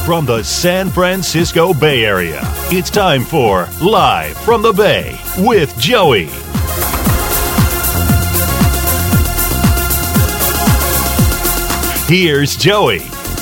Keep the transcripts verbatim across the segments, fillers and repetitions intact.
From the San Francisco Bay Area, it's time for Live from the Bay with Joey. Here's Joey.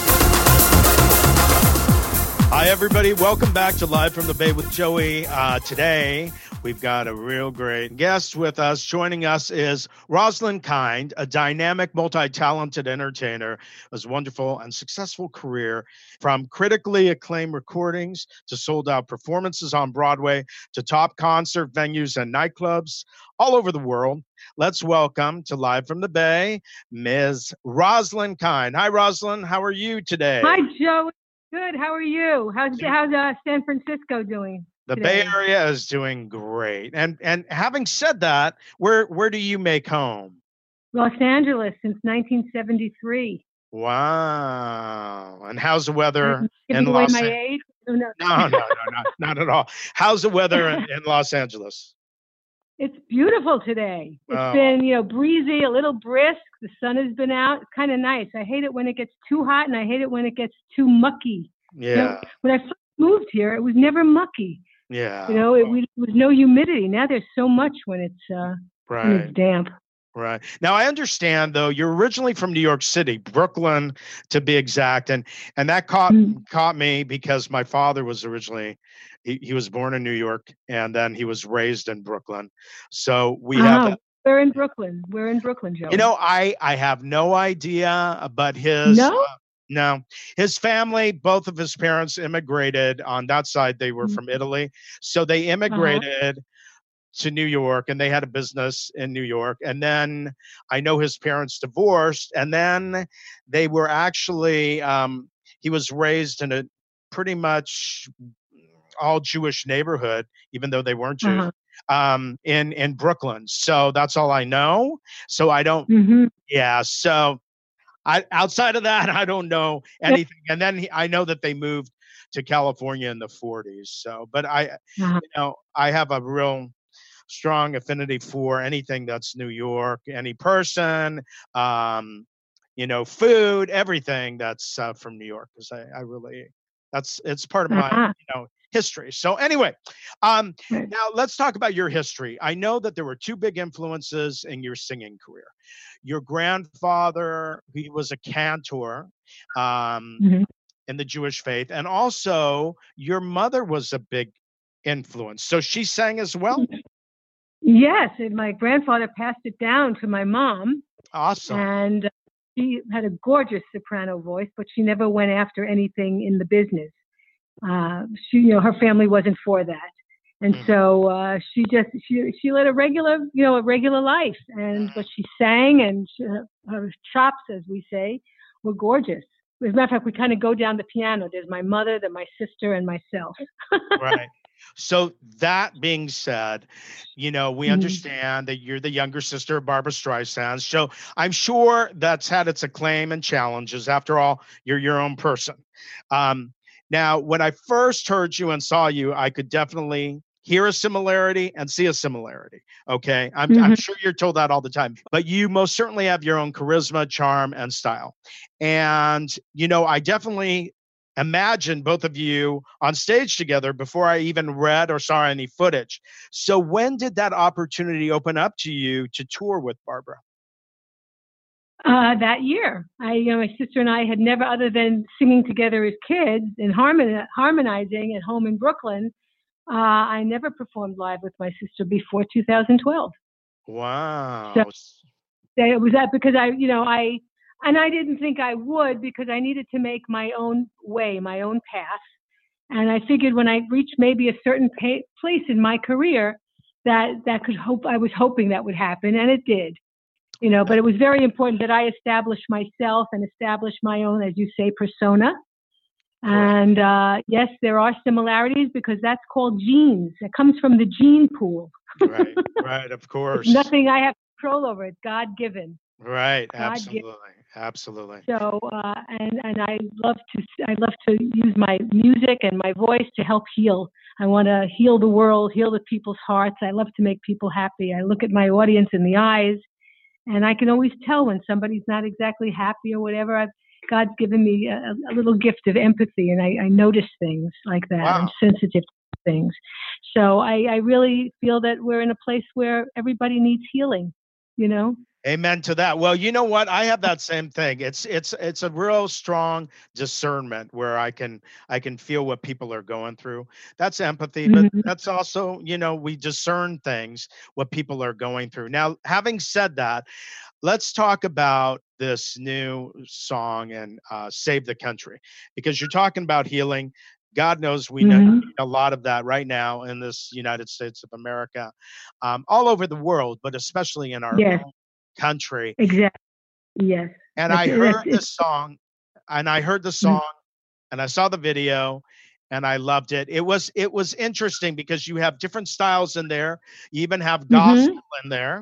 Hi, everybody. Welcome back to Live from the Bay with Joey. Uh, today, we've got a real great guest with us. Joining us is Rosalind Kind, a dynamic, multi-talented entertainer, whose wonderful and successful career, from critically acclaimed recordings to sold-out performances on Broadway to top concert venues and nightclubs all over the world. Let's welcome to Live from the Bay, Miz Rosalind Kind. Hi, Rosalind. How are you today? Hi, Joey. Good. How are you? How's how's uh, San Francisco doing? The today? Bay Area is doing great. And and having said that, where where do you make home? Los Angeles since nineteen seventy-three. Wow. And how's the weather in away Los my Angeles? age? Oh, no. No, no, no, not, not at all. How's the weather in, in Los Angeles? It's beautiful today. It's Oh. been, you know, breezy, a little brisk. The sun has been out. It's kind of nice. I hate it when it gets too hot, and I hate it when it gets too mucky. Yeah. You know, when I first moved here, it was never mucky. Yeah. You know, it, we, there was no humidity. Now there's so much when it's uh, when Right. it's damp. Right. Now, I understand, though, you're originally from New York City, Brooklyn, to be exact. And and that caught Mm. caught me because my father was originally, he, he was born in New York, and then he was raised in Brooklyn. So we have Oh, that. we're in Brooklyn. We're in Brooklyn, Joey. You know, I, I have no idea, but his, No? uh, no, his family, both of his parents immigrated. On that side, they were Mhm. from Italy. So they immigrated to New York, and they had a business in New York. And then I know his parents divorced, and then they were actually, um, he was raised in a pretty much all Jewish neighborhood, even though they weren't Jews, Uh-huh. um, in, in Brooklyn. So that's all I know. So I don't, Mm-hmm. yeah. So I, outside of that, I don't know anything. And then he, I know that they moved to California in the forties. So, but I, Uh-huh. you know, I have a real strong affinity for anything that's New York, any person, um, you know, food, everything that's uh, from New York. Because I, I really, that's, it's part of my, Uh-huh. you know, history. So anyway, um, Right. now let's talk about your history. I know that there were two big influences in your singing career. Your grandfather, he was a cantor um, Mhm. in the Jewish faith, and also your mother was a big influence. So she sang as well? Yes, and my grandfather passed it down to my mom, Awesome. and uh, she had a gorgeous soprano voice, but she never went after anything in the business. Uh, she, you know, her family wasn't for that, and Mhm. so uh, she just she she led a regular, you know, a regular life, and but she sang, and she, her chops, as we say, were gorgeous. As a matter of fact, we kind of go down the piano. There's my mother, then my sister, and myself. Right. So that being said, you know, we Mhm. understand that you're the younger sister of Barbara Streisand. So I'm sure that's had its acclaim and challenges. After all, you're your own person. Um, now, when I first heard you and saw you, I could definitely hear a similarity and see a similarity. Okay. I'm, I'm Mhm. sure you're told that all the time, but you most certainly have your own charisma, charm, and style. And, you know, I definitely imagine both of you on stage together before I even read or saw any footage. So when did that opportunity open up to you to tour with Barbara? Uh, that year, I, you know, my sister and I had never, other than singing together as kids and harmon- harmonizing at home in Brooklyn, uh, I never performed live with my sister before two thousand twelve. Wow. So it was that because I, you know, I, and I didn't think I would because I needed to make my own way, my own path. And I figured when I reached maybe a certain pa- place in my career that that could hope, I was hoping that would happen, and it did. You know, but it was very important that I establish myself and establish my own, as you say, persona. And uh, yes, there are similarities because that's called genes. It comes from the gene pool. Right, right, of course. It's nothing I have control over. It's God given. Right, God absolutely, given. absolutely. So, uh, and and I love to I love to use my music and my voice to help heal. I want to heal the world, heal the people's hearts. I love to make people happy. I look at my audience in the eyes. And I can always tell when somebody's not exactly happy or whatever. I've God's given me a, a little gift of empathy, and I, I notice things like that. Wow. I'm sensitive to things. So I, I really feel that we're in a place where everybody needs healing, you know? Amen to that. Well, you know what? I have that same thing. It's it's it's a real strong discernment where I can I can feel what people are going through. That's empathy, but Mhm. that's also, you know, we discern things, what people are going through. Now, having said that, let's talk about this new song and uh, Save the Country, because you're talking about healing. God knows we know Mhm. a lot of that right now in this United States of America, um, all over the world, but especially in our Yes, own country. exactly. Yes. And That's I it. That's heard the it. song, and I heard the Mhm. song, and I saw the video, and I loved it. It was it was interesting because you have different styles in there. You even have gospel Mhm. in there,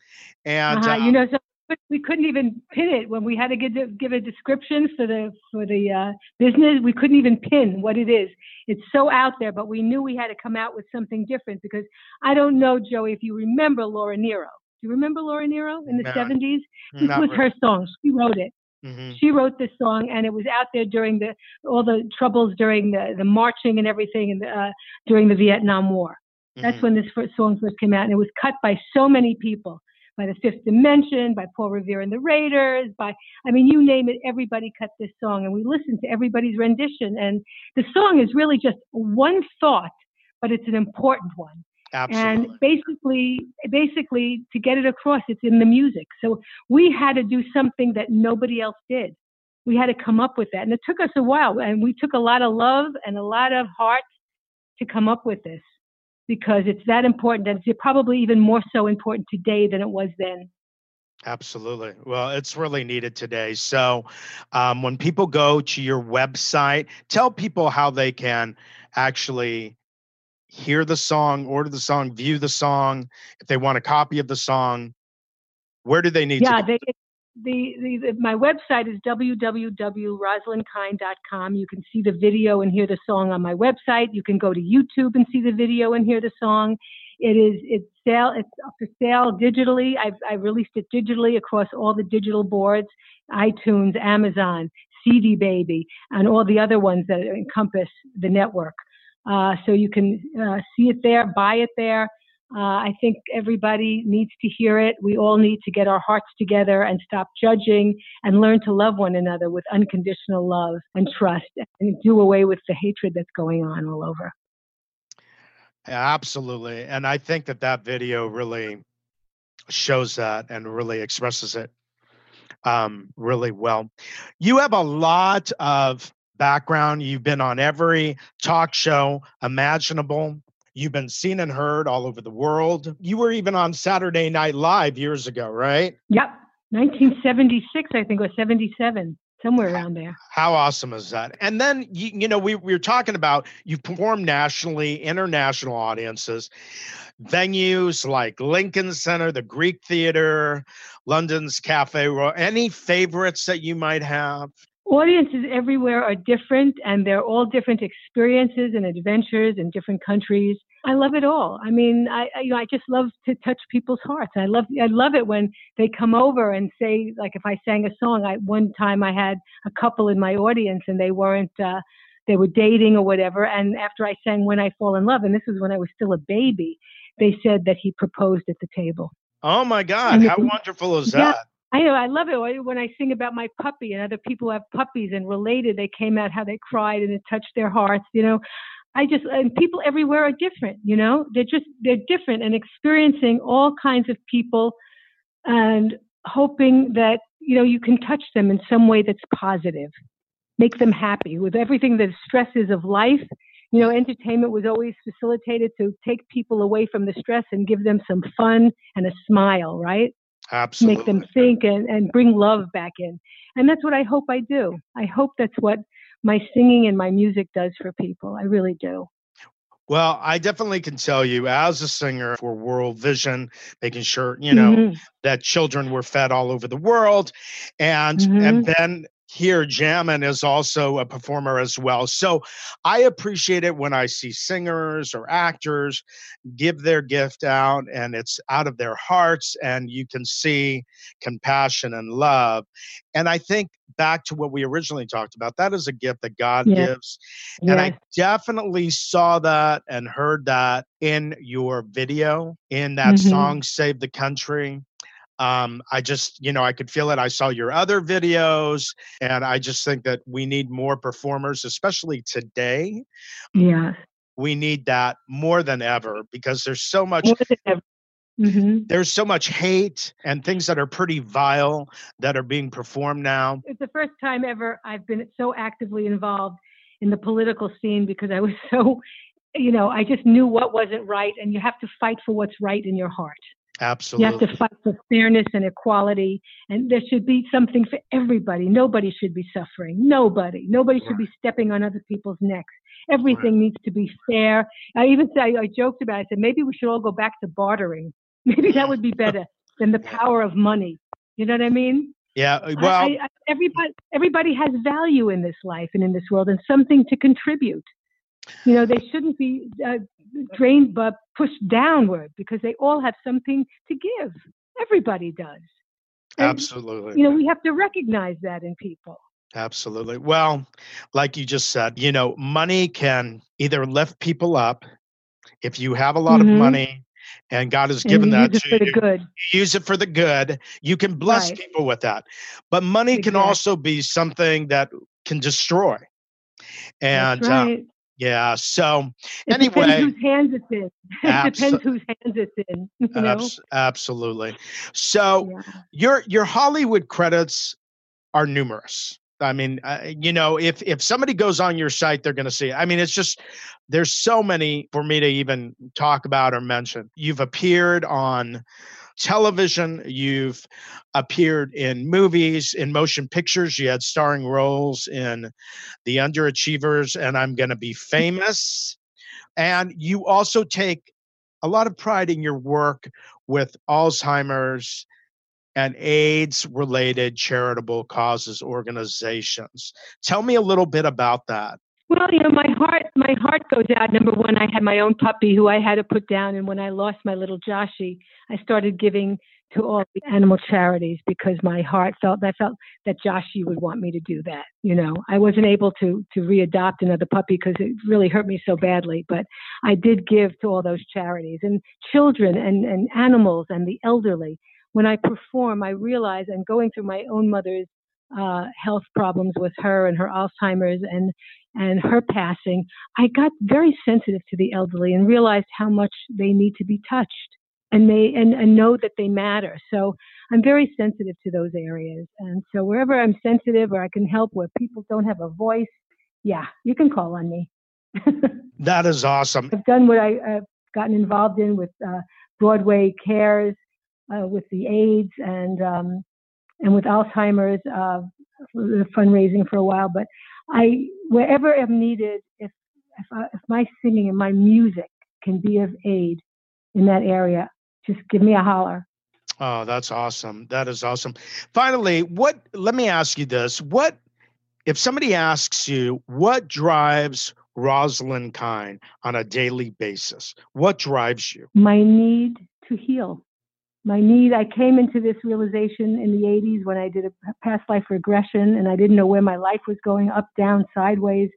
and Uh-huh. uh, You know, so we couldn't even pin it when we had to give, give a description for the for the uh, business. We couldn't even pin what it is. It's so out there, but we knew we had to come out with something different because I don't know, Joey, if you remember Laura Nero. Do you remember Laura Nero in the no, seventies? This not was really. her song. She wrote it. Hmm. She wrote this song, and it was out there during the all the troubles during the, the marching and everything, and uh, during the Vietnam War. That's Hmm. when this first song first came out, and it was cut by so many people, by the Fifth Dimension, by Paul Revere and the Raiders, by I mean, you name it, everybody cut this song, and we listened to everybody's rendition. And the song is really just one thought, but it's an important one. And Absolutely. basically, basically, to get it across, it's in the music. So we had to do something that nobody else did. We had to come up with that, and it took us a while. And we took a lot of love and a lot of heart to come up with this because it's that important, and it's probably even more so important today than it was then. Absolutely. Well, it's really needed today. So, um, when people go to your website, tell people how they can actually hear the song, order the song, view the song. If they want a copy of the song, where do they need to Yeah, go? they, the, the, the my website is w w w dot rosalind kind dot com. You can see the video and hear the song on my website. You can go to YouTube and see the video and hear the song. It is it's sale it's up for sale digitally. I've I released it digitally across all the digital boards, iTunes, Amazon, C D Baby, and all the other ones that encompass the network. Uh, so you can uh, see it there, buy it there. Uh, I think everybody needs to hear it. We all need to get our hearts together and stop judging and learn to love one another with unconditional love and trust and do away with the hatred that's going on all over. Absolutely. And I think that that video really shows that and really expresses it um, really well. You have a lot of background. You've been on every talk show imaginable. You've been seen and heard all over the world. You were even on Saturday Night Live years ago, right? Yep. nineteen seventy-six, I think, or seventy-seven, somewhere around there. How awesome is that? And then, you, you know, we, we were talking about you've performed nationally, international audiences, venues like Lincoln Center, the Greek Theater, London's Cafe Royal. Any favorites that you might have? Audiences everywhere are different, and they're all different experiences and adventures in different countries. I love it all. I mean, I, I you know I just love to touch people's hearts. I love I love it when they come over and say, like, if I sang a song. I one time I had a couple in my audience, and they weren't uh, they were dating or whatever. And after I sang "When I Fall in Love," and this was when I was still a baby, they said that he proposed at the table. Oh my God! And How it, wonderful is yeah, that? I know. I love it when I sing about my puppy and other people have puppies and related. They came out how they cried and it touched their hearts. You know, I just and people everywhere are different. You know, they're just they're different and experiencing all kinds of people and hoping that you know you can touch them in some way that's positive, make them happy with everything the stresses of life. You know, entertainment was always facilitated to take people away from the stress and give them some fun and a smile, right? Absolutely. Make them think and, and bring love back in. And that's what I hope I do. I hope that's what my singing and my music does for people. I really do. Well, I definitely can tell you as a singer for World Vision, making sure, you know, mm-hmm. that children were fed all over the world. And, mm-hmm. and then here, Jammin is also a performer as well. So I appreciate it when I see singers or actors give their gift out and it's out of their hearts and you can see compassion and love. And I think back to what we originally talked about, that is a gift that God Yes. gives. And Yes. I definitely saw that and heard that in your video, in that Mhm. song, Save the Country. Um, I just, you know, I could feel it. I saw your other videos, and I just think that we need more performers, especially today. Yeah. We need that more than ever because there's so much, More than ever. Mhm. there's so much hate and things that are pretty vile that are being performed now. It's the first time ever I've been so actively involved in the political scene because I was so, you know, I just knew what wasn't right, and you have to fight for what's right in your heart. Absolutely. You have to fight for fairness and equality, and there should be something for everybody. Nobody should be suffering. Nobody. Nobody should be stepping on other people's necks. Everything Right. needs to be fair. I even said, I joked about it. I said, maybe we should all go back to bartering. Maybe that would be better than the power of money. You know what I mean? Yeah. Well, I, I, everybody, everybody has value in this life and in this world and something to contribute. You know, they shouldn't be uh, drained but pushed downward because they all have something to give. Everybody does. And, absolutely. you know, we have to recognize that in people. Absolutely. Well, like you just said, you know, money can either lift people up. If you have a lot Mhm. of money and God has And given you that use it to for the you, good. you use it for the good. You can bless Right. people with that. But money can Exactly. also be something that can destroy. And That's uh, right. yeah, so It depends anyway, whose hands it's in. It abs- depends whose hands it's in. You know? abs- absolutely. So Yeah. your your Hollywood credits are numerous. I mean, uh, you know, if if somebody goes on your site, they're going to see it. I mean, it's just there's so many for me to even talk about or mention. You've appeared on television, you've appeared in movies, in motion pictures. You had starring roles in The Underachievers and I'm Gonna Be Famous. And you also take a lot of pride in your work with Alzheimer's and AIDS-related charitable causes organizations. Tell me a little bit about that. Well, you know, my heart, my heart goes out. Number one, I had my own puppy who I had to put down, and when I lost my little Joshie, I started giving to all the animal charities because my heart felt I felt that Joshie would want me to do that. You know, I wasn't able to to readopt another puppy because it really hurt me so badly, but I did give to all those charities and children and and animals and the elderly. When I perform, I realize I'm going through my own mother's uh, health problems with her and her Alzheimer's and and her passing. I got very sensitive to the elderly and realized how much they need to be touched and they and, and know that they matter. So I'm very sensitive to those areas. And so wherever I'm sensitive or I can help where people don't have a voice, yeah, you can call on me. That is awesome. I've done what I, I've gotten involved in with uh, Broadway Cares, uh, with the AIDS and um, and with Alzheimer's, uh, fundraising for a while. But I, wherever I'm needed, if if, I, if my singing and my music can be of aid in that area, just give me a holler. Oh, that's awesome. That is awesome. Finally, what? Let me ask you this: what if somebody asks you what drives Rosalind Kind on a daily basis? What drives you? My need to heal. My need, I came into this realization in the eighties when I did a past life regression and I didn't know where my life was going, up, down, sideways.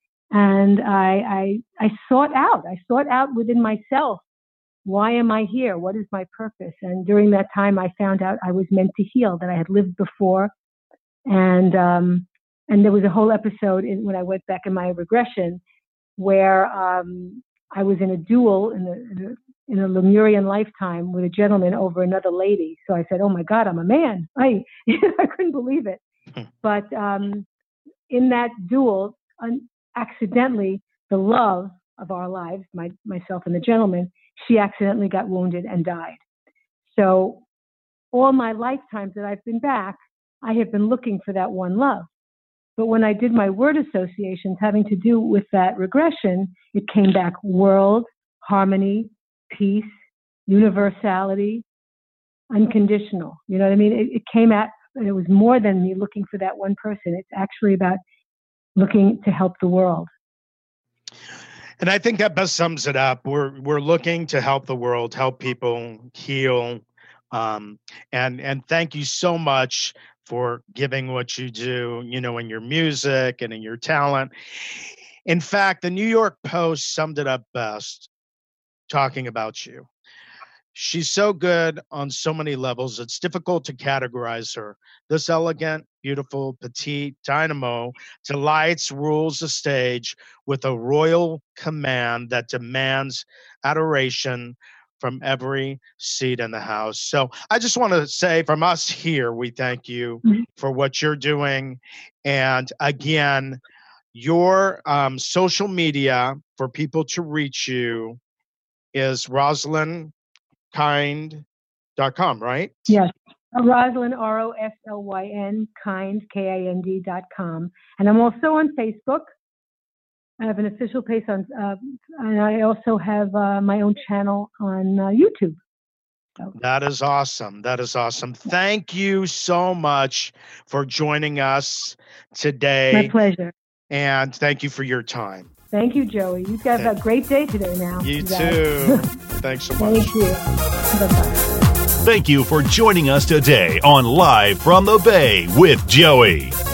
And I, I, I sought out, I sought out within myself, why am I here? What is my purpose? And during that time, I found out I was meant to heal, that I had lived before. And, um, and there was a whole episode in, when I went back in my regression where um, I was in a duel in a, in a in a Lemurian lifetime with a gentleman over another lady. So I said, oh my God, I'm a man. I, I couldn't believe it. But um, in that duel, un- accidentally, the love of our lives, my, myself and the gentleman, she accidentally got wounded and died. So all my lifetimes that I've been back, I have been looking for that one love. But when I did my word associations having to do with that regression, it came back world, harmony, peace, universality, unconditional. You know what I mean? It, it came at it was more than me looking for that one person. It's actually about looking to help the world. And I think that best sums it up. We're we're looking to help the world, help people heal, um, and and thank you so much for giving what you do, you know, in your music and in your talent. In fact, the New York Post summed it up best, talking about you. She's so good on so many levels, it's difficult to categorize her. This elegant, beautiful, petite dynamo delights, rules the stage with a royal command that demands adoration from every seat in the house. So I just want to say from us here, we thank you for what you're doing. And again, your um, social media for people to reach you is Roslyn Kind dot com, right? Yes. Roslyn, R O S L Y N, Kind, K I N D dot com. And I'm also on Facebook. I have an official page on, uh, and I also have uh, my own channel on uh, YouTube. So. That is awesome. That is awesome. Thank you so much for joining us today. My pleasure. And thank you for your time. Thank you, Joey. You guys have a great day today now. You, you too. Thanks so much. Thank you. Bye-bye. Thank you for joining us today on Live from the Bay with Joey.